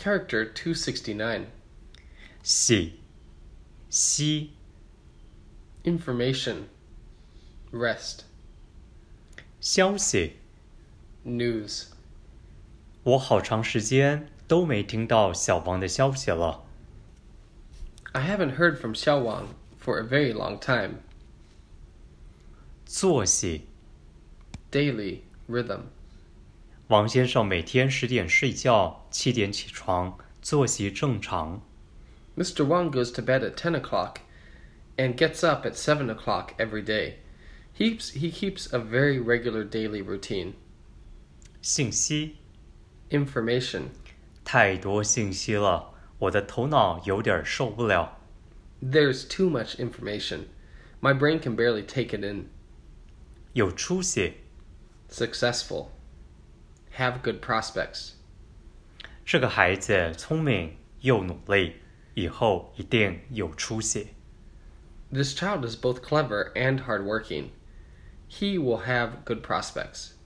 Character 269. 喜西 Information. Rest. 消息 News. 我好长时间都没听到小王的消息了。 I haven't heard from Xiao Wang for a very long time. 作息 Daily. Rhythm. 王先生每天10点睡觉，7点起床，作息正常。 Mr. Wang goes to bed at 10 o'clock and gets up at 7 o'clock every day. He keeps a very regular daily routine. 信息 Information. 太多信息了，我的头脑有点受不了。 There's too much information. My brain can barely take it in. 有出息， Successful. Have good prospects. 这个孩子聪明又努力，以后一定有出息。 This child is both clever and hardworking. He will have good prospects.